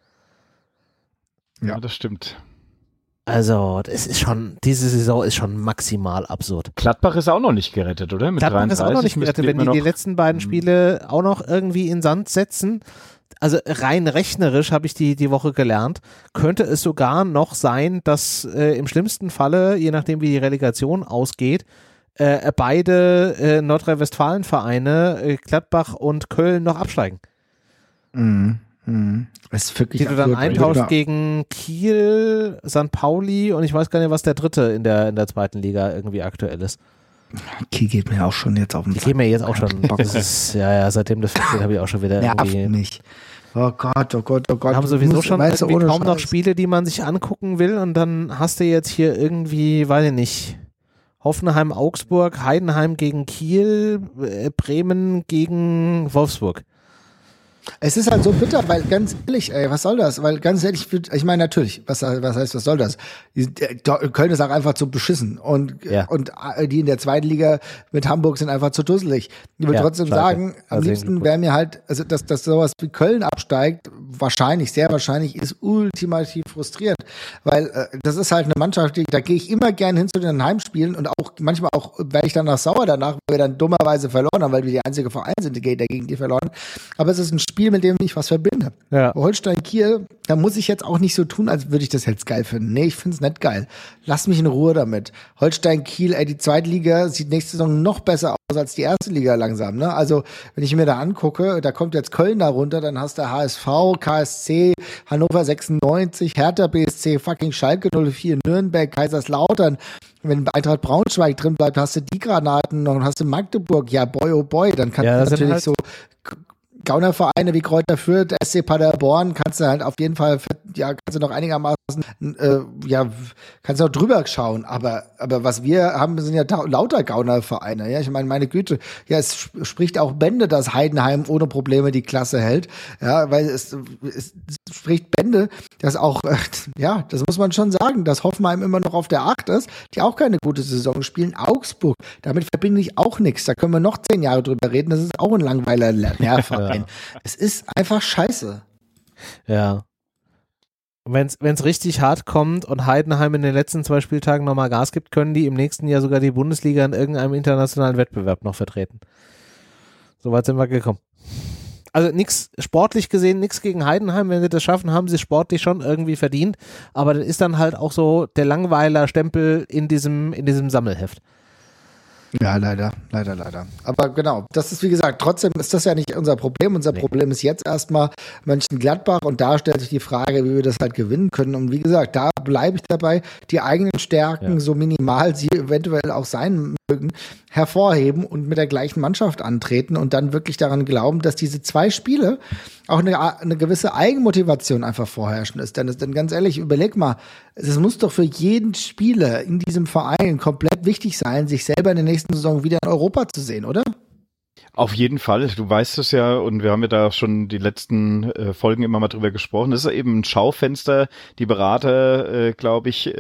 Ja, das stimmt. Also, das ist schon, diese Saison ist schon maximal absurd. Gladbach ist auch noch nicht gerettet, oder? Mit Gladbach 33 ist auch noch nicht gerettet, wenn die letzten beiden Spiele auch noch irgendwie in Sand setzen. Also rein rechnerisch habe ich die Woche gelernt, könnte es sogar noch sein, dass im schlimmsten Falle, je nachdem wie die Relegation ausgeht, beide Nordrhein-Westfalen-Vereine, Gladbach und Köln, noch absteigen. Das ist wirklich die du dann eintauschst gegen Kiel, St. Pauli und ich weiß gar nicht, was der dritte in der zweiten Liga irgendwie aktuell ist. Kiel geht mir auch schon jetzt auf den Sack. Die geht mir jetzt auch schon. Das ist, ja, seitdem das passiert, habe ich auch schon wieder irgendwie. Mich. Oh Gott. Wir haben sowieso schon irgendwie kaum noch Spiele, die man sich angucken will und dann hast du jetzt hier irgendwie, weiß ich nicht, Hoffenheim, Augsburg, Heidenheim gegen Kiel, Bremen gegen Wolfsburg. Es ist halt so bitter, weil ganz ehrlich, was soll das? Weil ganz ehrlich, ich meine natürlich, was heißt, was soll das? Köln ist auch einfach zu beschissen und die in der zweiten Liga mit Hamburg sind einfach zu dusselig. Ich will trotzdem sagen, am liebsten wäre mir halt, also dass sowas wie Köln absteigt, sehr wahrscheinlich ist ultimativ frustrierend, weil das ist halt eine Mannschaft, da gehe ich immer gern hin zu den Heimspielen und auch manchmal auch werde ich dann noch sauer danach, weil wir dann dummerweise verloren haben, weil wir die einzige Verein sind, der gegen die verloren. Aber es ist ein Spiel, mit dem ich was verbinde. Ja. Holstein Kiel, da muss ich jetzt auch nicht so tun, als würde ich das jetzt geil finden. Nee, ich finde es nicht geil. Lass mich in Ruhe damit. Holstein Kiel, die Zweitliga sieht nächste Saison noch besser aus als die erste Liga langsam, ne? Also, wenn ich mir da angucke, da kommt jetzt Köln da runter, dann hast du HSV, KSC, Hannover 96, Hertha BSC, fucking Schalke 04, Nürnberg, Kaiserslautern. Wenn Eintracht Braunschweig drin bleibt, hast du die Granaten noch und hast du Magdeburg. Ja, boy, oh boy, dann kannst du natürlich halt so Gaunervereine wie Kräuter Fürth, SC Paderborn, kannst du halt auf jeden Fall, ja, kannst du noch einigermaßen, kannst du noch drüber schauen, aber was wir haben, sind ja lauter Gaunervereine, ja, ich meine Güte, ja, es spricht auch Bände, dass Heidenheim ohne Probleme die Klasse hält, ja, weil es spricht Bände, dass auch, ja, das muss man schon sagen, dass Hoffenheim immer noch auf der 8 ist, die auch keine gute Saison spielen, Augsburg, damit verbinde ich auch nichts, da können wir noch 10 Jahre drüber reden, das ist auch ein langweiler Nervverein. Es ist einfach scheiße. Ja. Wenn's richtig hart kommt und Heidenheim in den letzten 2 Spieltagen nochmal Gas gibt, können die im nächsten Jahr sogar die Bundesliga in irgendeinem internationalen Wettbewerb noch vertreten. Soweit sind wir gekommen. Also sportlich gesehen, nichts gegen Heidenheim. Wenn sie das schaffen, haben sie sportlich schon irgendwie verdient. Aber das ist dann halt auch so der Langweiler-Stempel in diesem Sammelheft. Ja, leider. Aber genau, das ist wie gesagt, trotzdem ist das ja nicht unser Problem. Unser Problem ist jetzt erstmal Mönchengladbach und da stellt sich die Frage, wie wir das halt gewinnen können. Und wie gesagt, da bleibe ich dabei, die eigenen Stärken, so minimal sie eventuell auch sein mögen, hervorheben und mit der gleichen Mannschaft antreten und dann wirklich daran glauben, dass diese 2 Spiele auch eine gewisse Eigenmotivation einfach vorherrschen ist. Denn ganz ehrlich, überleg mal, es muss doch für jeden Spieler in diesem Verein komplett wichtig sein, sich selber in der nächsten Saison wieder in Europa zu sehen, oder? Auf jeden Fall, du weißt es ja und wir haben ja da schon die letzten Folgen immer mal drüber gesprochen. Das ist eben ein Schaufenster. Die Berater, glaube ich,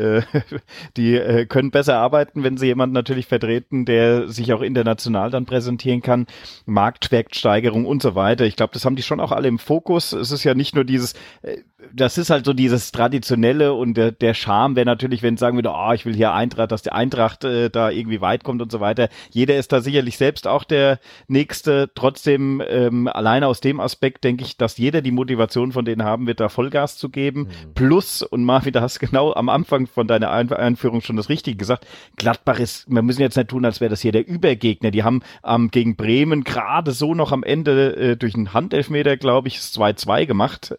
die können besser arbeiten, wenn sie jemanden natürlich vertreten, der sich auch international dann präsentieren kann. Marktwertsteigerung und so weiter. Ich glaube, das haben die schon auch alle im Fokus. Es ist ja nicht nur dieses, das ist halt so dieses Traditionelle und der Charme wäre natürlich, wenn sagen würde, ich will hier Eintracht, dass die Eintracht da irgendwie weit kommt und so weiter. Jeder ist da sicherlich selbst auch der Nächste. Trotzdem, alleine aus dem Aspekt denke ich, dass jeder die Motivation von denen haben wird, da Vollgas zu geben. Plus, und Marvin, da hast genau am Anfang von deiner Einführung schon das Richtige gesagt, Gladbach ist, wir müssen jetzt nicht tun, als wäre das hier der Übergegner. Die haben gegen Bremen gerade so noch am Ende durch einen Handelfmeter, glaube ich, 2-2 gemacht.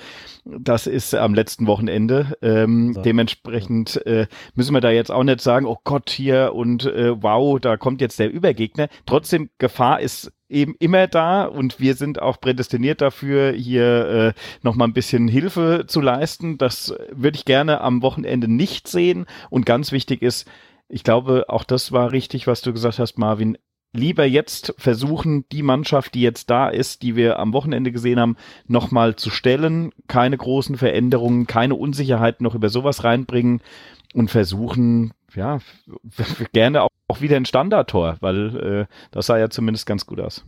Das ist am letzten Wochenende. Dementsprechend müssen wir da jetzt auch nicht sagen, oh Gott, hier und wow, da kommt jetzt der Übergegner. Trotzdem, Gefahr ist eben immer da und wir sind auch prädestiniert dafür, hier nochmal ein bisschen Hilfe zu leisten. Das würde ich gerne am Wochenende nicht sehen. Und ganz wichtig ist, ich glaube, auch das war richtig, was du gesagt hast, Marvin, lieber jetzt versuchen, die Mannschaft, die jetzt da ist, die wir am Wochenende gesehen haben, nochmal zu stellen. Keine großen Veränderungen, keine Unsicherheit noch über sowas reinbringen und versuchen, ja, gerne auch wieder ein Standardtor, weil das sah ja zumindest ganz gut aus.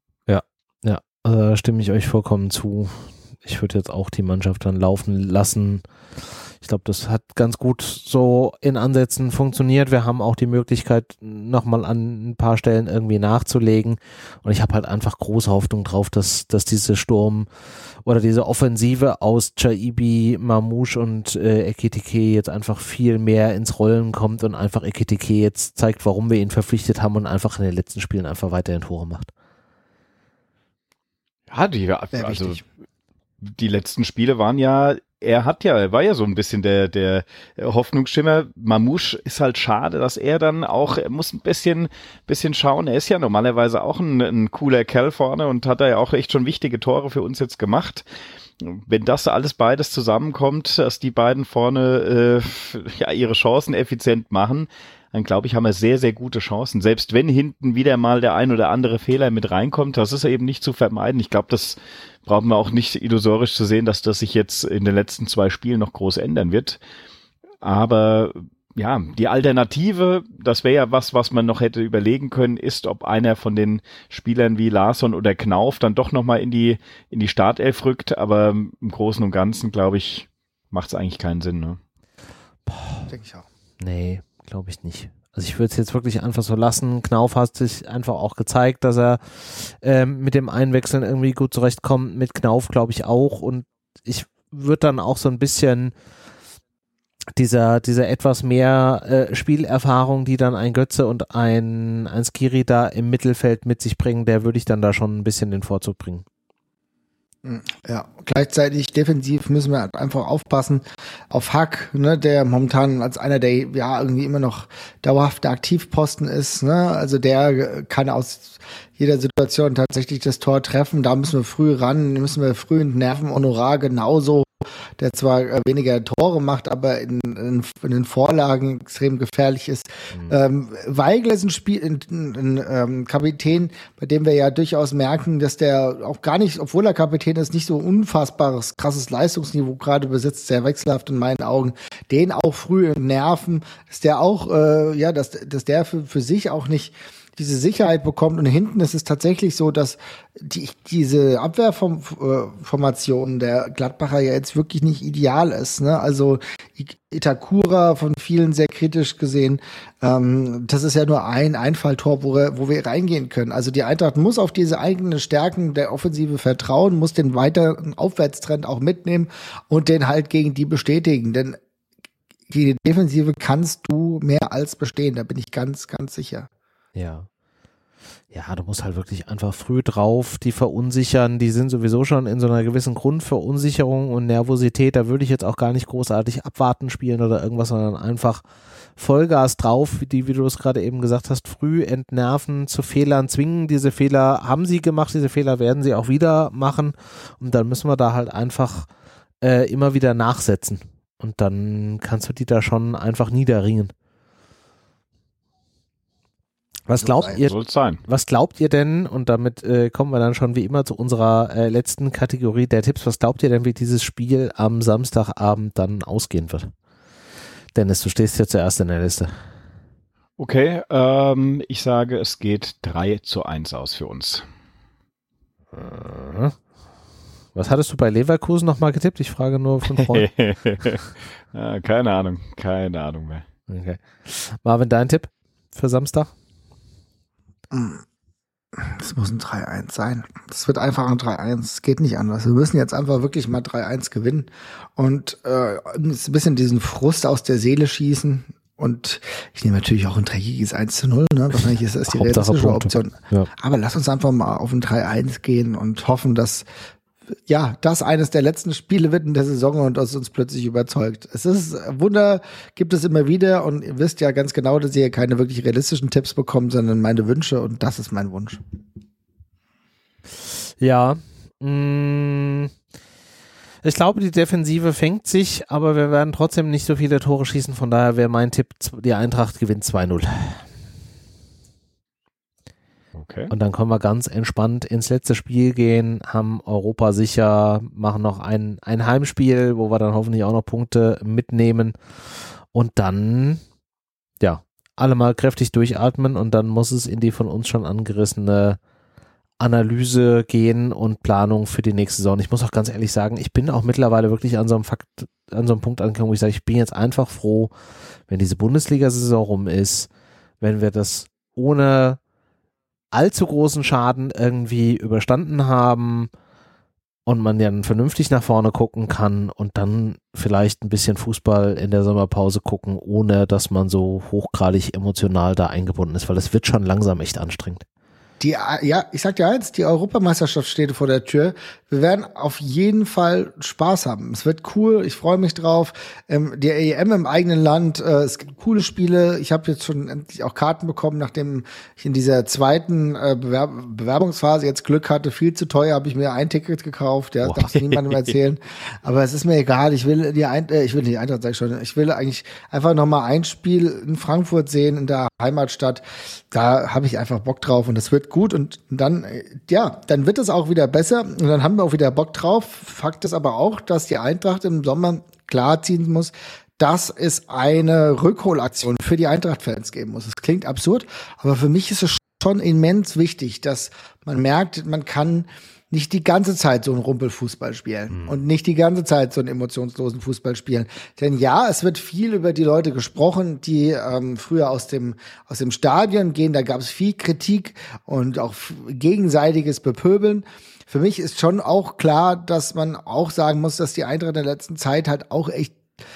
Ja, also stimme ich euch vollkommen zu. Ich würde jetzt auch die Mannschaft dann laufen lassen. Ich glaube, das hat ganz gut so in Ansätzen funktioniert. Wir haben auch die Möglichkeit, nochmal an ein paar Stellen irgendwie nachzulegen. Und ich habe halt einfach große Hoffnung drauf, dass diese Sturm oder diese Offensive aus Chaibi, Mamouche und Ekitike jetzt einfach viel mehr ins Rollen kommt und einfach Ekitike jetzt zeigt, warum wir ihn verpflichtet haben und einfach in den letzten Spielen einfach weiterhin Tore macht. Ja, die letzten Spiele waren ja, er war ja so ein bisschen der Hoffnungsschimmer. Mamouche ist halt schade, dass er dann auch, er muss ein bisschen schauen. Er ist ja normalerweise auch ein cooler Kerl vorne und hat da ja auch echt schon wichtige Tore für uns jetzt gemacht. Wenn das alles beides zusammenkommt, dass die beiden vorne ihre Chancen effizient machen, dann glaube ich, haben wir sehr, sehr gute Chancen. Selbst wenn hinten wieder mal der ein oder andere Fehler mit reinkommt, das ist eben nicht zu vermeiden. Ich glaube, das brauchen wir auch nicht illusorisch zu sehen, dass das sich jetzt in den letzten 2 Spielen noch groß ändern wird. Aber ja, die Alternative, das wäre ja was man noch hätte überlegen können, ist, ob einer von den Spielern wie Larsson oder Knauf dann doch nochmal in die Startelf rückt, aber im Großen und Ganzen, glaube ich, macht es eigentlich keinen Sinn, ne? Denke ich auch. Nee, glaube ich nicht. Also ich würde es jetzt wirklich einfach so lassen. Knauf hat sich einfach auch gezeigt, dass er mit dem Einwechseln irgendwie gut zurechtkommt. Mit Knauf glaube ich auch. Und ich würde dann auch so ein bisschen dieser etwas mehr Spielerfahrung, die dann ein Götze und ein Skiri da im Mittelfeld mit sich bringen, der würde ich dann da schon ein bisschen den Vorzug bringen. Ja, gleichzeitig defensiv müssen wir einfach aufpassen auf Hack, ne, der momentan als einer der ja irgendwie immer noch dauerhafter Aktivposten ist, ne, also der kann aus jeder Situation tatsächlich das Tor treffen, da müssen wir früh ran, müssen wir früh entnerven. Honorar genauso, der zwar weniger Tore macht, aber in den Vorlagen extrem gefährlich ist. Weigl ist ein Kapitän, bei dem wir ja durchaus merken, dass der auch gar nicht, obwohl er Kapitän ist, nicht so unfassbares, krasses Leistungsniveau gerade besitzt, sehr wechselhaft in meinen Augen, den auch früh entnerven, dass der auch, dass der für sich auch nicht diese Sicherheit bekommt. Und hinten ist es tatsächlich so, dass diese Abwehrformation der Gladbacher ja jetzt wirklich nicht ideal ist, ne? Also Itakura von vielen sehr kritisch gesehen, das ist ja nur ein Einfalltor, wo wir reingehen können. Also die Eintracht muss auf diese eigenen Stärken der Offensive vertrauen, muss den weiteren Aufwärtstrend auch mitnehmen und den halt gegen die bestätigen. Denn die Defensive kannst du mehr als bestehen, da bin ich ganz, ganz sicher. Ja. Ja, du musst halt wirklich einfach früh drauf, die verunsichern, die sind sowieso schon in so einer gewissen Grundverunsicherung und Nervosität, da würde ich jetzt auch gar nicht großartig abwarten spielen oder irgendwas, sondern einfach Vollgas drauf, wie du es gerade eben gesagt hast, früh entnerven, zu Fehlern zwingen. Diese Fehler haben sie gemacht, diese Fehler werden sie auch wieder machen und dann müssen wir da halt einfach immer wieder nachsetzen und dann kannst du die da schon einfach niederringen. Was glaubt ihr denn, und damit kommen wir dann schon wie immer zu unserer letzten Kategorie der Tipps, was glaubt ihr denn, wie dieses Spiel am Samstagabend dann ausgehen wird? Dennis, du stehst hier zuerst in der Liste. Okay, ich sage, es geht 3:1 aus für uns. Was hattest du bei Leverkusen nochmal getippt? Ich frage nur von Freunden. Ja, keine Ahnung mehr. Okay. Marvin, dein Tipp für Samstag? Das muss ein 3:1 sein. Das wird einfach ein 3:1. Es geht nicht anders. Wir müssen jetzt einfach wirklich mal 3:1 gewinnen und ein bisschen diesen Frust aus der Seele schießen. Und ich nehme natürlich auch ein dreckiges 1:0. Ne? Wahrscheinlich ist das die realistische Option. Ja. Aber lass uns einfach mal auf ein 3:1 gehen und hoffen, dass das eines der letzten Spiele wird in der Saison und das uns plötzlich überzeugt. Es ist Wunder, gibt es immer wieder und ihr wisst ja ganz genau, dass ihr keine wirklich realistischen Tipps bekommt, sondern meine Wünsche und das ist mein Wunsch. Ja, ich glaube, die Defensive fängt sich, aber wir werden trotzdem nicht so viele Tore schießen, von daher wäre mein Tipp, die Eintracht gewinnt 2:0. Okay. Und dann können wir ganz entspannt ins letzte Spiel gehen, haben Europa sicher, machen noch ein Heimspiel, wo wir dann hoffentlich auch noch Punkte mitnehmen und dann, alle mal kräftig durchatmen und dann muss es in die von uns schon angerissene Analyse gehen und Planung für die nächste Saison. Ich muss auch ganz ehrlich sagen, ich bin auch mittlerweile wirklich an so einem Punkt angekommen, wo ich sage, ich bin jetzt einfach froh, wenn diese Bundesliga-Saison rum ist, wenn wir das ohne allzu großen Schaden irgendwie überstanden haben und man dann vernünftig nach vorne gucken kann und dann vielleicht ein bisschen Fußball in der Sommerpause gucken, ohne dass man so hochgradig emotional da eingebunden ist, weil es wird schon langsam echt anstrengend. Ich sag dir eins, die Europameisterschaft steht vor der Tür. Wir werden auf jeden Fall Spaß haben. Es wird cool, ich freue mich drauf. Die EM im eigenen Land, es gibt coole Spiele. Ich habe jetzt schon endlich auch Karten bekommen, nachdem ich in dieser zweiten Bewerbungsphase jetzt Glück hatte. Viel zu teuer, habe ich mir ein Ticket gekauft. Ja, darf ich niemandem erzählen. Aber es ist mir egal. Ich will die Eintracht, sag ich schon. Ich will eigentlich einfach nochmal ein Spiel in Frankfurt sehen, in der Heimatstadt. Da habe ich einfach Bock drauf und das wird gut und dann wird es auch wieder besser und dann haben wir auch wieder Bock drauf. Fakt ist aber auch, dass die Eintracht im Sommer klar ziehen muss, dass es eine Rückholaktion für die Eintracht-Fans geben muss. Es klingt absurd, aber für mich ist es schon immens wichtig, dass man merkt, man kann nicht die ganze Zeit so einen Rumpelfußball spielen und nicht die ganze Zeit so einen emotionslosen Fußball spielen. Denn ja, es wird viel über die Leute gesprochen, die früher aus dem Stadion gehen. Da gab es viel Kritik und auch gegenseitiges Bepöbeln. Für mich ist schon auch klar, dass man auch sagen muss, dass die Eintracht in der letzten Zeit halt auch echt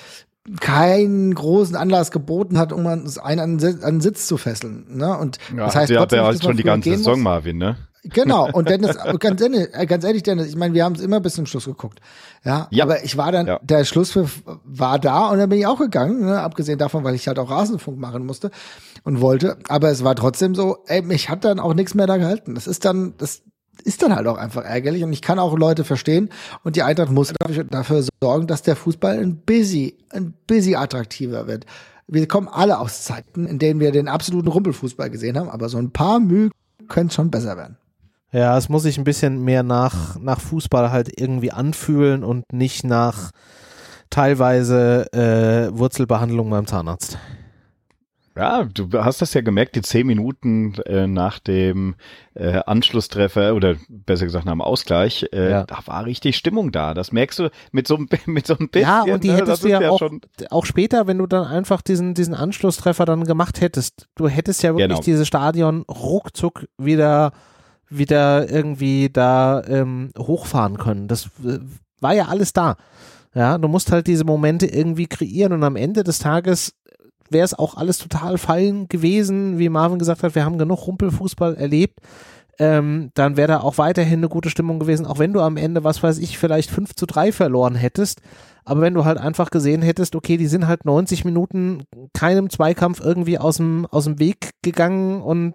keinen großen Anlass geboten hat, um uns einen an den Sitz zu fesseln. Ne? Und ja, das heißt, der hat ja schon die ganze Saison, Marvin, ne? Genau, und Dennis, ganz ehrlich, Dennis, ich meine, wir haben es immer bis zum Schluss geguckt. Ja, aber ich war dann, der Schlusspfiff war da und dann bin ich auch gegangen, ne? Abgesehen davon, weil ich halt auch Rasenfunk machen musste und wollte. Aber es war trotzdem so, mich hat dann auch nichts mehr da gehalten. Das ist dann halt auch einfach ärgerlich und ich kann auch Leute verstehen und die Eintracht muss dafür sorgen, dass der Fußball ein busy attraktiver wird. Wir kommen alle aus Zeiten, in denen wir den absoluten Rumpelfußball gesehen haben, aber so ein paar Mühe können schon besser werden. Ja, es muss sich ein bisschen mehr nach Fußball halt irgendwie anfühlen und nicht nach teilweise Wurzelbehandlung beim Zahnarzt. Ja, du hast das ja gemerkt, die 10 Minuten nach dem Anschlusstreffer oder besser gesagt nach dem Ausgleich, da war richtig Stimmung da. Das merkst du mit so ein bisschen. Ja, und die hättest du ja auch später, wenn du dann einfach diesen Anschlusstreffer dann gemacht hättest. Du hättest ja wirklich dieses Stadion ruckzuck wieder irgendwie da hochfahren können. Das war ja alles da. Ja, du musst halt diese Momente irgendwie kreieren und am Ende des Tages wäre es auch alles total fein gewesen, wie Marvin gesagt hat, wir haben genug Rumpelfußball erlebt, dann wäre da auch weiterhin eine gute Stimmung gewesen, auch wenn du am Ende, was weiß ich, vielleicht 5-3 verloren hättest, aber wenn du halt einfach gesehen hättest, okay, die sind halt 90 Minuten keinem Zweikampf irgendwie aus dem Weg gegangen und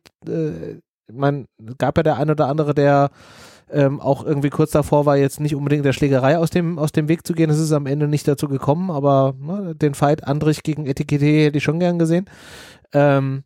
gab ja der ein oder andere, der auch irgendwie kurz davor war, jetzt nicht unbedingt der Schlägerei aus dem Weg zu gehen. Es ist am Ende nicht dazu gekommen, aber den Fight Andrich gegen Etikette hätte ich schon gern gesehen. Du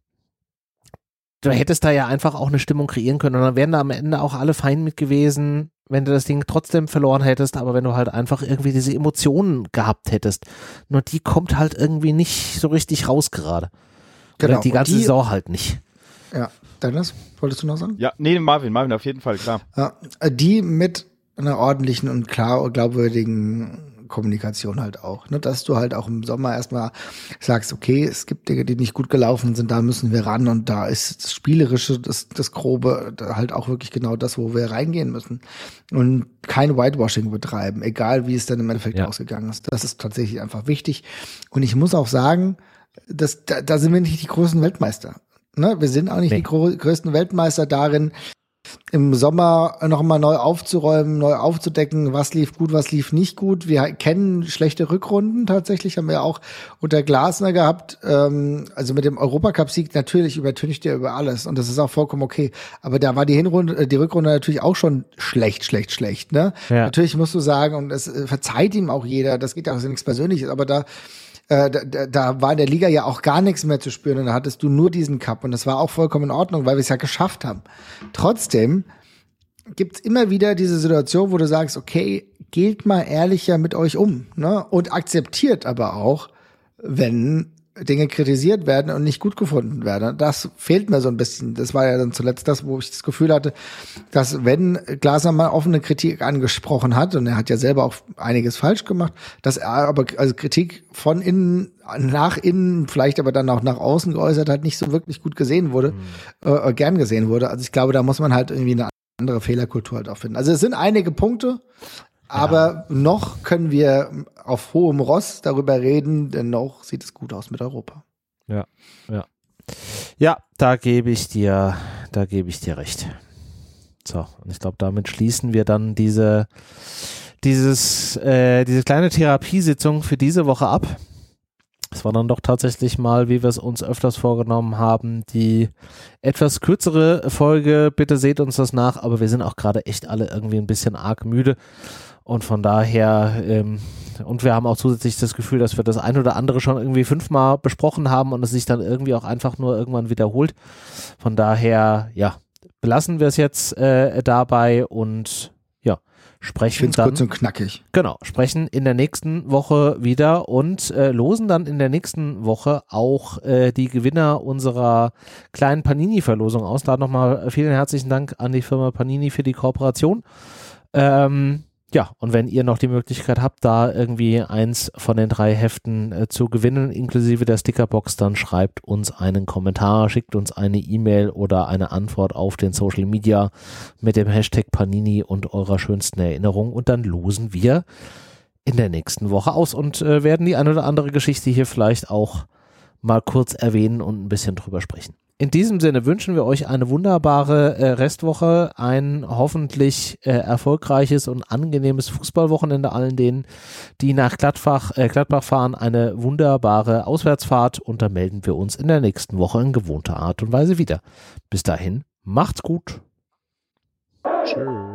hättest da ja einfach auch eine Stimmung kreieren können und dann wären da am Ende auch alle fein mit gewesen, wenn du das Ding trotzdem verloren hättest, aber wenn du halt einfach irgendwie diese Emotionen gehabt hättest. Nur die kommt halt irgendwie nicht so richtig raus gerade. Genau. Oder die ganze Saison halt nicht. Ja, Dennis, wolltest du noch sagen? Ja, nee, Marvin auf jeden Fall, klar. Ja, die mit einer ordentlichen und glaubwürdigen Kommunikation halt auch, ne? Dass du halt auch im Sommer erstmal sagst, okay, es gibt Dinge, die nicht gut gelaufen sind, da müssen wir ran und da ist das Spielerische, das Grobe halt auch wirklich genau das, wo wir reingehen müssen und kein Whitewashing betreiben, egal wie es dann im Endeffekt ausgegangen ist. Das ist tatsächlich einfach wichtig und ich muss auch sagen, da sind wir nicht die großen Weltmeister. Ne, wir sind auch nicht die größten Weltmeister darin, im Sommer nochmal neu aufzuräumen, neu aufzudecken, was lief gut, was lief nicht gut. Wir kennen schlechte Rückrunden tatsächlich, haben wir auch unter Glasner gehabt. Also mit dem Europacup-Sieg natürlich übertüncht er über alles und das ist auch vollkommen okay. Aber da war die Rückrunde natürlich auch schon schlecht, ne? Ja. Natürlich musst du sagen, und das verzeiht ihm auch jeder, das geht ja auch nichts Persönliches, aber da war in der Liga ja auch gar nichts mehr zu spüren und da hattest du nur diesen Cup und das war auch vollkommen in Ordnung, weil wir es ja geschafft haben. Trotzdem gibt's immer wieder diese Situation, wo du sagst, okay, geht mal ehrlicher mit euch um, ne? Und akzeptiert aber auch, wenn Dinge kritisiert werden und nicht gut gefunden werden. Das fehlt mir so ein bisschen. Das war ja dann zuletzt das, wo ich das Gefühl hatte, dass wenn Glasner mal offene Kritik angesprochen hat, und er hat ja selber auch einiges falsch gemacht, dass er aber also Kritik von innen nach innen, vielleicht aber dann auch nach außen geäußert hat, nicht so wirklich gut gesehen wurde, gern gesehen wurde. Also ich glaube, da muss man halt irgendwie eine andere Fehlerkultur halt auch finden. Also es sind einige Punkte, aber noch können wir auf hohem Ross darüber reden, denn noch sieht es gut aus mit Europa. Ja, da gebe ich dir recht. So, und ich glaube, damit schließen wir dann diese kleine Therapiesitzung für diese Woche ab. Es war dann doch tatsächlich mal, wie wir es uns öfters vorgenommen haben, die etwas kürzere Folge. Bitte seht uns das nach, aber wir sind auch gerade echt alle irgendwie ein bisschen arg müde. Und von daher, und wir haben auch zusätzlich das Gefühl, dass wir das ein oder andere schon irgendwie 5-mal besprochen haben und es sich dann irgendwie auch einfach nur irgendwann wiederholt. Von daher, ja, belassen wir es jetzt dabei und sprechen dann kurz und knackig. Genau, sprechen in der nächsten Woche wieder und losen dann in der nächsten Woche auch die Gewinner unserer kleinen Panini-Verlosung aus. Da nochmal vielen herzlichen Dank an die Firma Panini für die Kooperation. Ja, und wenn ihr noch die Möglichkeit habt, da irgendwie eins von den 3 Heften zu gewinnen, inklusive der Stickerbox, dann schreibt uns einen Kommentar, schickt uns eine E-Mail oder eine Antwort auf den Social Media mit dem Hashtag Panini und eurer schönsten Erinnerung und dann losen wir in der nächsten Woche aus und werden die eine oder andere Geschichte hier vielleicht auch mal kurz erwähnen und ein bisschen drüber sprechen. In diesem Sinne wünschen wir euch eine wunderbare Restwoche, ein hoffentlich erfolgreiches und angenehmes Fußballwochenende allen denen, die nach Gladbach fahren, eine wunderbare Auswärtsfahrt und da melden wir uns in der nächsten Woche in gewohnter Art und Weise wieder. Bis dahin, macht's gut. Tschüss.